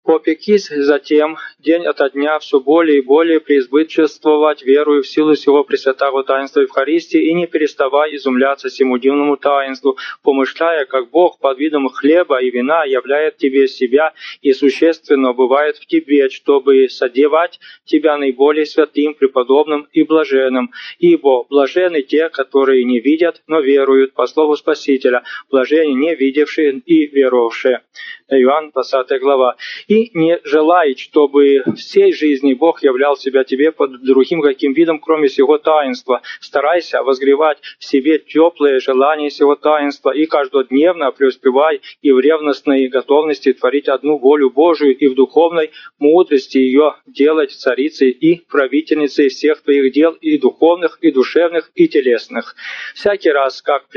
Попекись затем день ото дня все более и более преизбытчествовать верою в силу сего пресвятого таинства Евхаристии и не переставай изумляться сему дивному таинству, помышляя, как Бог под видом хлеба и вина являет тебе себя и существенно бывает в тебе, чтобы содевать тебя наиболее святым, преподобным и блаженным. Ибо блаженны те, которые не видят, но веруют, по слову Спасителя, блаженны не видевшие и веровавшие. Иоанн, 20 глава. И не желает, чтобы всей жизни Бог являл себя тебе под другим каким видом, кроме сего таинства. Старайся возгревать в себе теплые желания сего таинства и каждодневно преуспевай и в ревностной готовности творить одну волю Божию и в духовной мудрости ее делать царицей и правительницей всех твоих дел и духовных, и душевных, и телесных. Всякий раз, как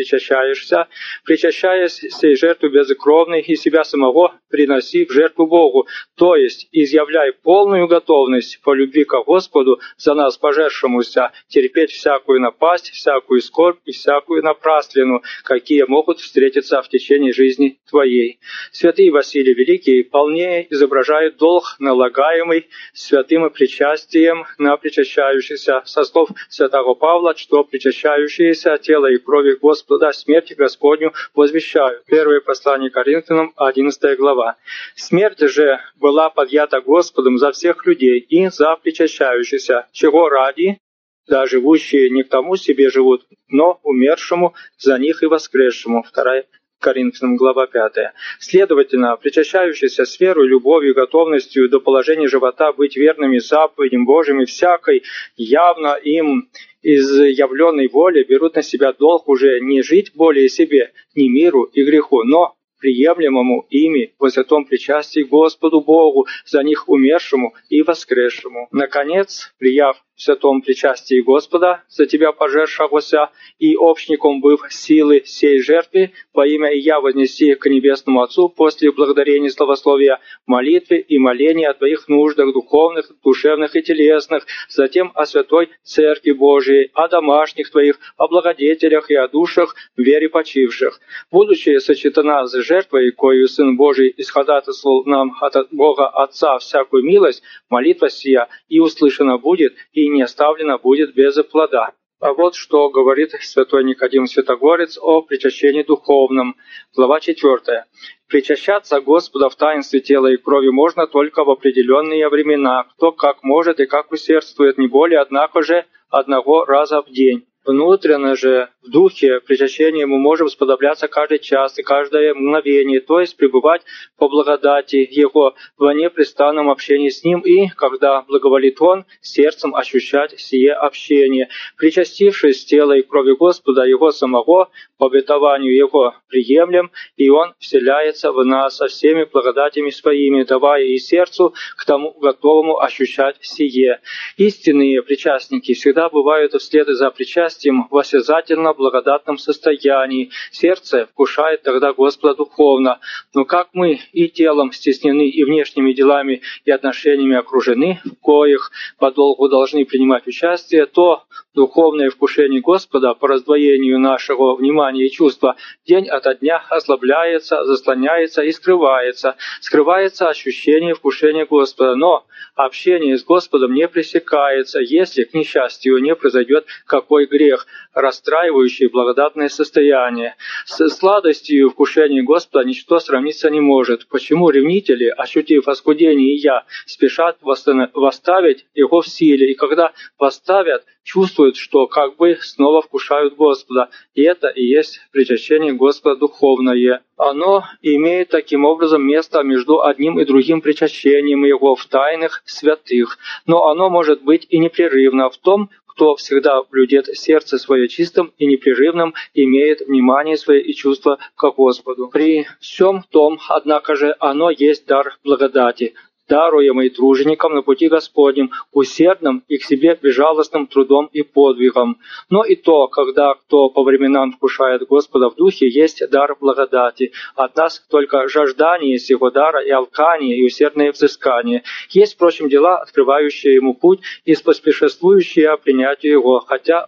причащаясь сей жертвы безкровной и себя самого приноси в жертву Богу, то есть изъявляй полную готовность по любви к Господу за нас пожертвовавшемуся терпеть всякую напасть, всякую скорбь и всякую напраслину, какие могут встретиться в течение жизни твоей. Святый Василий Великий полнее изображает долг, налагаемый святым и причастием на причащающихся, со слов святого Павла, что причащающиеся тела и крови Господа смерть Господню возвещают. Первое послание Коринфянам, 11 глава. Смерть же была подъята Господом за всех людей и за причащающихся, чего ради, да живущие не к тому себе живут, но умершему за них и воскресшему. 2 Коринфянам, глава 5. Следовательно, причащающиеся с верой, любовью и готовностью до положения живота быть верными заповедям Божьим и всякой явно им изъявленной воле берут на себя долг уже не жить более себе, ни миру и греху, но приемлемому ими во святом причастии Господу Богу, за них умершему и воскресшему. Наконец, прияв в святом причастии Господа, за тебя пожертвовався, и общником быв силы сей жертвы, во имя и я вознеси к Небесному Отцу после благодарения и славословия молитвы и моления о твоих нуждах духовных, душевных и телесных, затем о святой Церкви Божией, о домашних твоих, о благодетелях и о душах в вере почивших. Будучи сочетана с жертвой, кою Сын Божий исходатайствовал нам от Бога Отца всякую милость, молитва сия и услышана будет, и не оставлена будет без плода. А вот что говорит святой Никодим Святогорец о причащении духовном. Глава 4. Причащаться Господа в таинстве тела и крови можно только в определенные времена, кто как может и как усердствует, не более, однако же, одного раза в день. Внутренно же, в духе, причащения мы можем сподобляться каждый час и каждое мгновение, то есть пребывать по благодати Его в непрестанном общении с Ним и, когда благоволит Он, сердцем ощущать сие общение. Причастившись тела и крови Господа Его самого, по обетованию Его приемлем, и Он вселяется в нас со всеми благодатями Своими, давая и сердцу к тому готовому ощущать сие. Истинные причастники всегда бывают вслед за причастием в осязательно благодатном состоянии. Сердце вкушает тогда Господа духовно. Но как мы и телом стеснены, и внешними делами и отношениями окружены, в коих подолгу должны принимать участие, то духовное вкушение Господа по раздвоению нашего внимания и чувства день ото дня ослабляется, заслоняется и скрывается. Скрывается ощущение вкушения Господа, но общение с Господом не пресекается, если, к несчастью, не произойдет какой грех, расстраивающий благодатное состояние. С сладостью вкушения Господа ничто сравниться не может. Почему ревнители, ощутив оскудение и я, спешат восставить его в силе, и когда восставят, чувствуют, что как бы снова вкушают Господа. И это и есть причащение Господа духовное. Оно имеет таким образом место между одним и другим причащением Его в тайных святых. Но оно может быть и непрерывно в том, кто всегда блюдет сердце свое чистым и непрерывным, имеет внимание свое и чувство к Господу. При всем том, однако же, оно есть дар благодати, даруемый труженикам на пути Господнем, усердным и к себе безжалостным трудом и подвигом. Но и то, когда кто по временам вкушает Господа в духе, есть дар благодати. От нас только жаждание сего дара и алкание, и усердное взыскание. Есть, впрочем, дела, открывающие ему путь и споспешествующие принятию его, хотя он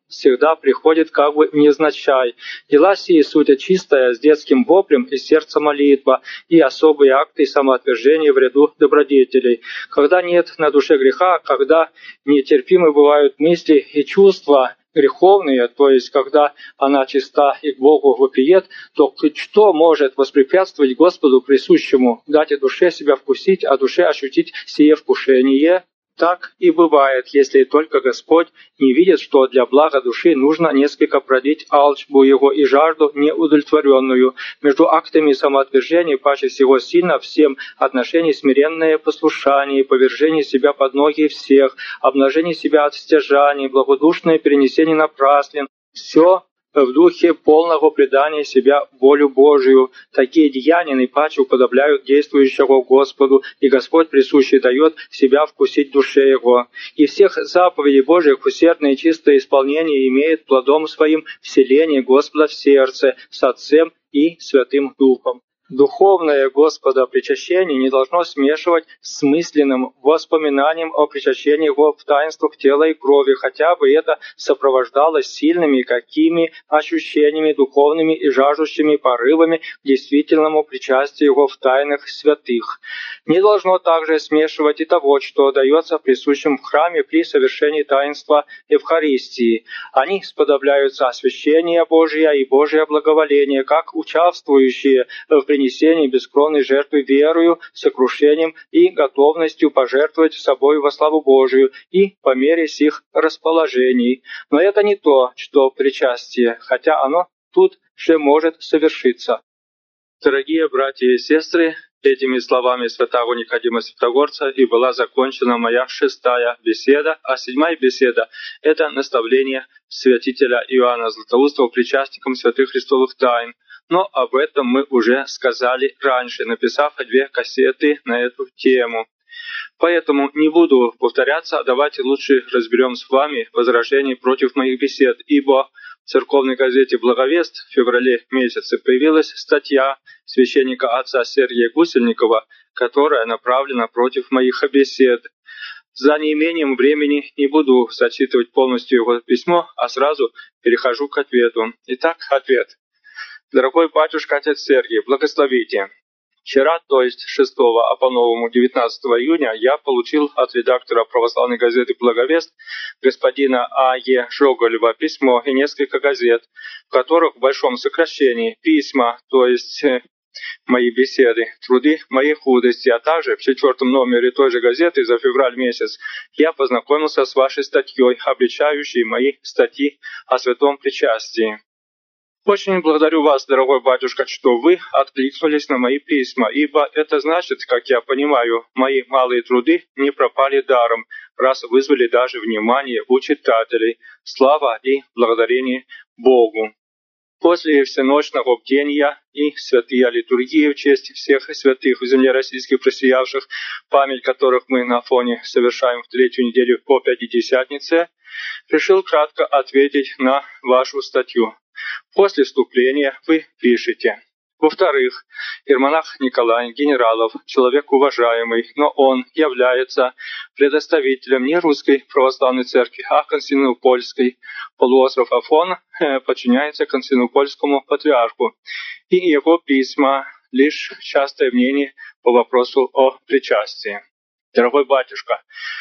всегда приходит как бы невзначай. Дела сии суть чистая, с детским воплем и сердца молитва, и особые акты самоотвержения в ряду добродетелей. Когда нет на душе греха, когда нетерпимы бывают мысли и чувства греховные, то есть когда она чиста и к Богу вопиет, то что может воспрепятствовать Господу присущему дать душе себя вкусить, а душе ощутить сие вкушение? Так и бывает, если только Господь не видит, что для блага души нужно несколько продлить алчбу его и жажду неудовлетворенную. Между актами самоотвержения паче всего сильно всем отношений смиренное послушание, повержение себя под ноги всех, обнажение себя от стяжаний, благодушное перенесение напраслин. Все в духе полного предания себя волю Божию. Такие деяния наипаче уподобляют действующего Господу, и Господь присущий дает себя вкусить душе его. И всех заповедей Божьих усердное и чистое исполнение имеет плодом своим вселение Господа в сердце с Отцем и Святым Духом. Духовное Господа причащение не должно смешивать с мысленным воспоминанием о причащении его в таинствах тела и крови, хотя бы это сопровождалось сильными какими ощущениями духовными и жаждущими порывами к действительному причастию его в тайнах святых. Не должно также смешивать и того, что дается присущим в храме при совершении таинства Евхаристии. Они сподобляются освящения Божия и Божие благоволение, как участвующие в принесении бескровной жертвы верою, сокрушением и готовностью пожертвовать собой во славу Божию и по мере сих расположений. Но это не то, что причастие, хотя оно тут же может совершиться. Дорогие братья и сестры, этими словами святого Никодима Святогорца и была закончена моя 6-я беседа, а 7-я беседа – это наставление святителя Иоанна Златоустого причастникам святых христовых тайн. Но об этом мы уже сказали раньше, написав 2 кассеты на эту тему. Поэтому не буду повторяться, а давайте лучше разберем с вами возражения против моих бесед, ибо в церковной газете «Благовест» в феврале месяце появилась статья священника отца Сергия Гусельникова, которая направлена против моих бесед. За неимением времени не буду зачитывать полностью его письмо, а сразу перехожу к ответу. Итак, ответ. Дорогой батюшка, отец Сергий, благословите. Вчера, то есть 6-го, а по-новому 19 июня, я получил от редактора православной газеты «Благовест» господина А.Е. Жоголева письмо и несколько газет, в которых в большом сокращении письма, то есть мои беседы, труды моей худости, а также в 4-м номере той же газеты за февраль месяц я познакомился с вашей статьей, обличающей мои статьи о святом причастии. Очень благодарю вас, дорогой батюшка, что вы откликнулись на мои письма, ибо это значит, как я понимаю, мои малые труды не пропали даром, раз вызвали даже внимание у читателей. Слава и благодарение Богу. После всеночного бдения и святые литургии в честь всех святых в земле российских просиявших, память которых мы на фоне совершаем в 3-ю неделю по Пятидесятнице, решил кратко ответить на вашу статью. После вступления вы пишете. Во-вторых, иеромонах Николай Генералов, человек уважаемый, но он является предоставителем не русской православной церкви, а константинопольской. Полуостров Афон подчиняется константинопольскому патриарху, и его письма – лишь частое мнение по вопросу о причастии. Дорогой батюшка,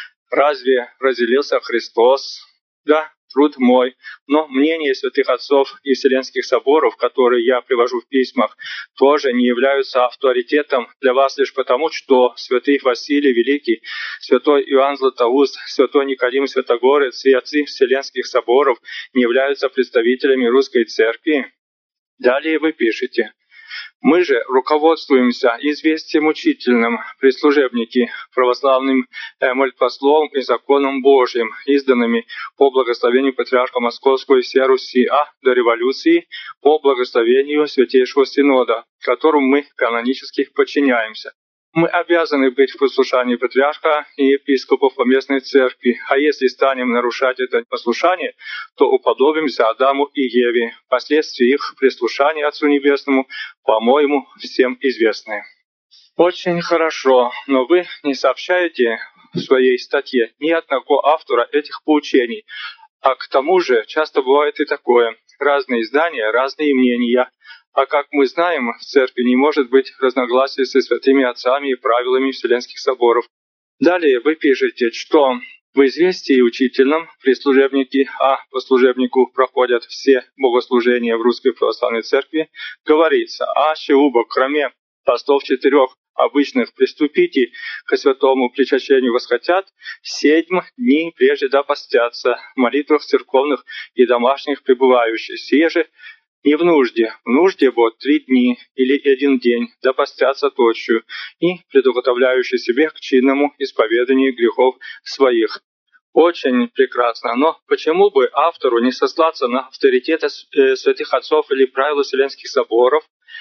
разве разделился Христос? Да, труд мой, но мнения святых отцов и вселенских соборов, которые я привожу в письмах, тоже не являются авторитетом для вас лишь потому, что святый Василий Великий, святой Иоанн Златоуст, святой Никодим Святогорец и отцы вселенских соборов не являются представителями русской церкви. Далее вы пишете. Мы же руководствуемся известием учительным при служебнике православным молитвословом и законом Божьим, изданными по благословению Патриарха Московского и всей Руси, а до революции по благословению Святейшего Синода, которому мы канонически подчиняемся. Мы обязаны быть в послушании патриарха и епископов поместной церкви, а если станем нарушать это послушание, то уподобимся Адаму и Еве. Последствия их прислушания Отцу Небесному, по-моему, всем известны. Очень хорошо, но вы не сообщаете в своей статье ни одного автора этих поучений, А к тому же часто бывает и такое. Разные издания, разные мнения. А как мы знаем, в церкви не может быть разногласий со святыми отцами и правилами Вселенских соборов. Далее вы пишете, что в известии учительном прислужебники, а по служебнику проходят все богослужения в Русской Православной Церкви, говорится, аще убо, кроме постов 4 обычных приступите ко святому причащению восхотят, 7 дней прежде да постятся, в молитвах церковных и домашних пребывающих, сие же не в нужде вот 3 дни или 1 день, да постятся тотчас, и предуготовляющий себе к чинному исповеданию грехов своих. Очень прекрасно, но почему бы автору не сослаться на авторитеты святых отцов или правила Вселенских соборов?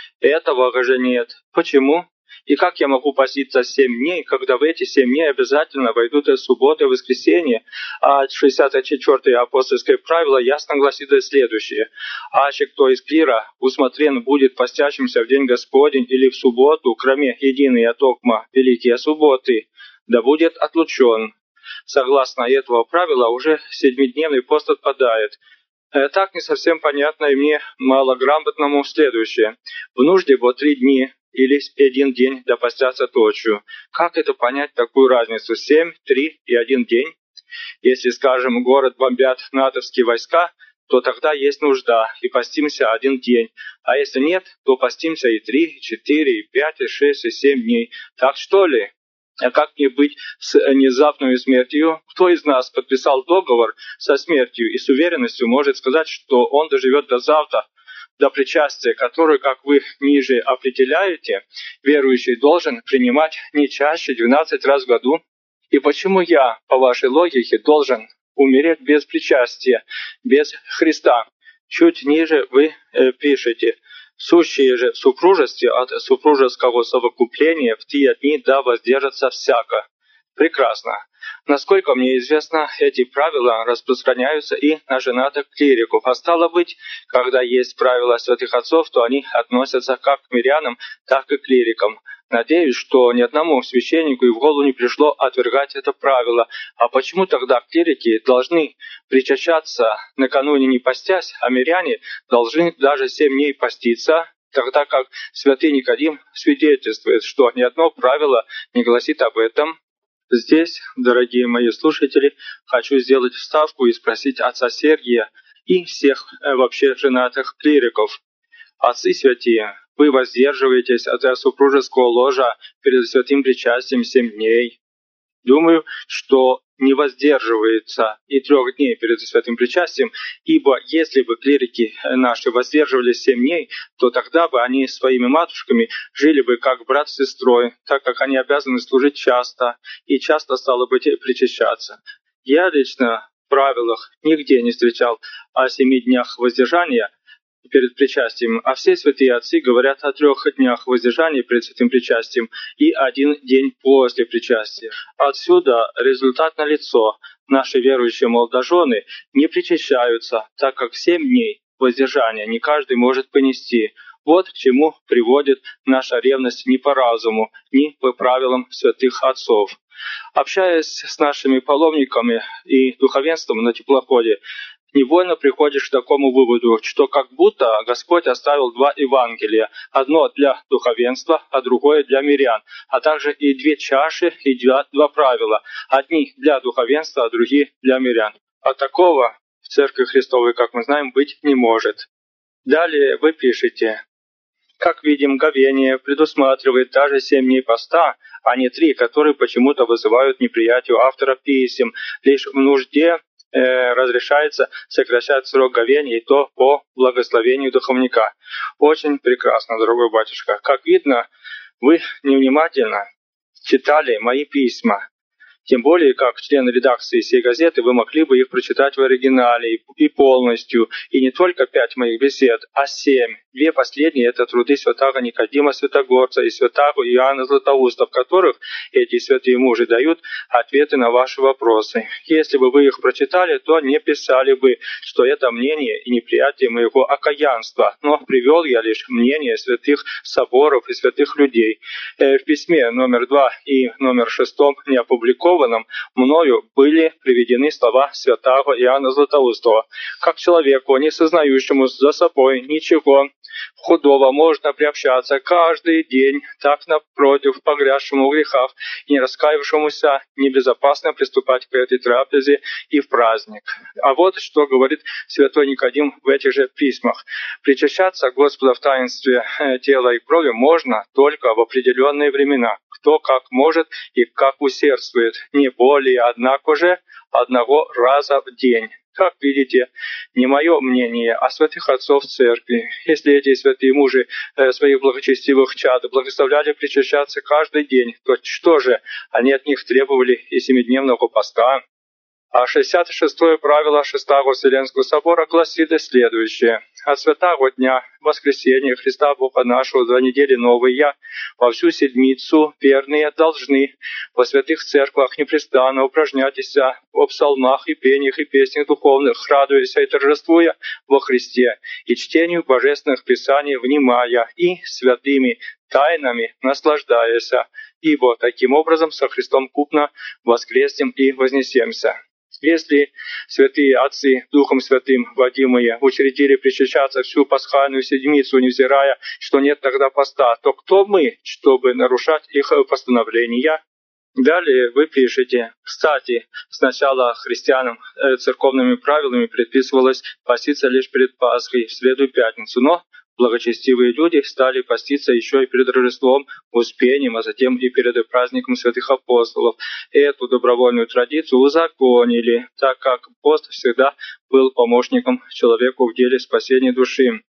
Этого же нет. Почему? И как я могу поститься 7 дней, когда в эти 7 дней обязательно войдут и суббота, и воскресенье? А 64-е апостольское правило ясно гласит следующее. «Аще кто из клира усмотрен будет постящимся в день Господень или в субботу, кроме единой отокма великие субботы, да будет отлучен». Согласно этого правила, уже 7-дневный пост отпадает. Так не совсем понятно и мне, малограмотному, следующее. В нужде вот 3 дни или 1 день да постятся тотчас. Как это понять такую разницу? 7, 3 и 1 день? Если, скажем, город бомбят натовские войска, то тогда есть нужда, и постимся 1 день. А если нет, то постимся и 3, и 4, и 5, и 6, и 7 дней. Так что ли? А как мне быть с внезапной смертью? Кто из нас подписал договор со смертью и с уверенностью может сказать, что он доживет до завтра, до причастия, которое, как вы ниже определяете, верующий должен принимать не чаще 12 раз в году? И почему я, по вашей логике, должен умереть без причастия, без Христа? Чуть ниже вы пишете: «Сущие же в супружестве от супружеского совокупления в те дни да воздержатся всяко». Прекрасно. Насколько мне известно, эти правила распространяются и на женатых клириков. А стало быть, когда есть правила святых отцов, то они относятся как к мирянам, так и к клирикам. Надеюсь, что ни одному священнику и в голову не пришло отвергать это правило. А почему тогда клирики должны причащаться накануне не постясь, а миряне должны даже 7 дней поститься, тогда как святый Никодим свидетельствует, что ни одно правило не гласит об этом? Здесь, дорогие мои слушатели, хочу сделать вставку и спросить отца Сергия и всех вообще женатых клириков. Отцы святые, вы воздерживаетесь от супружеского ложа перед святым причастием 7 дней? Думаю, что не воздерживается и 3 дней перед святым причастием, ибо если бы клирики наши воздерживались 7 дней, то тогда бы они своими матушками жили бы как брат с сестрой, так как они обязаны служить часто, и часто, стало быть, причащаться. Я лично в правилах нигде не встречал о 7 днях воздержания перед причастием, а все святые отцы говорят о 3 днях воздержания перед святым причастием и 1 день после причастия. Отсюда результат налицо. Наши верующие молодожены не причащаются, так как 7 дней воздержания не каждый может понести. Вот к чему приводит наша ревность не по разуму, ни по правилам святых отцов. Общаясь с нашими паломниками и духовенством на теплоходе, невольно приходишь к такому выводу, что как будто Господь оставил 2 Евангелия, одно для духовенства, а другое для мирян, а также и 2 чаши, и 2 правила, одни для духовенства, а другие для мирян. А такого в Церкви Христовой, как мы знаем, быть не может. Далее вы пишете: как видим, говение предусматривает даже 7 дней поста, а не 3, которые почему-то вызывают неприятие автора писем. Лишь в нужде разрешается сокращать срок говения, и то по благословению духовника. Очень прекрасно, дорогой батюшка. Как видно, вы невнимательно читали мои письма. Тем более, как член редакции сей газеты, вы могли бы их прочитать в оригинале и полностью, и не только 5 моих бесед, а 7. 2 последние – это труды святаго Никодима Святогорца и святаго Иоанна Златоуста, в которых эти святые мужи дают ответы на ваши вопросы. Если бы вы их прочитали, то не писали бы, что это мнение и неприятие моего окаянства, но привел я лишь мнение святых соборов и святых людей. В письме номер 2 и номер 6 не опубликовано обетованном мною были приведены слова святого Иоанна Златоустого. Как человеку, не сознающему за собой ничего худого, можно приобщаться каждый день, так напротив, погрязшему в грехах и не раскаявшемуся, небезопасно приступать к этой трапезе и в праздник. А вот что говорит святой Никодим в этих же письмах. Причащаться Господа в таинстве тела и крови можно только в определенные времена. Кто как может и как усердствует, не более, однако же, одного раза в день. Как видите, не мое мнение, а святых отцов церкви. Если эти святые мужи своих благочестивых чад благословляли причащаться каждый день, то что же, они от них требовали и семидневного поста? А 66-е правило Шестого Вселенского собора гласит следующее. От святого дня, воскресения Христа Бога нашего за недели новые, во всю седмицу верные должны во святых церквах непрестанно упражняйтесь о псалмах и пениях и песнях духовных, радуясь и торжествуя во Христе, и чтению божественных писаний внимая, и святыми тайнами наслаждаясь, ибо таким образом со Христом купно воскреснем и вознесемся. Если святые отцы, Духом Святым водимые, учредили причащаться всю пасхальную седмицу, невзирая, что нет тогда поста, то кто мы, чтобы нарушать их постановления? Далее вы пишете: кстати, сначала христианам церковными правилами предписывалось поститься лишь перед Пасхой в среду и пятницу, но благочестивые люди стали поститься еще и перед Рождеством, Успением, а затем и перед праздником святых апостолов. Эту добровольную традицию узаконили, так как пост всегда был помощником человеку в деле спасения души.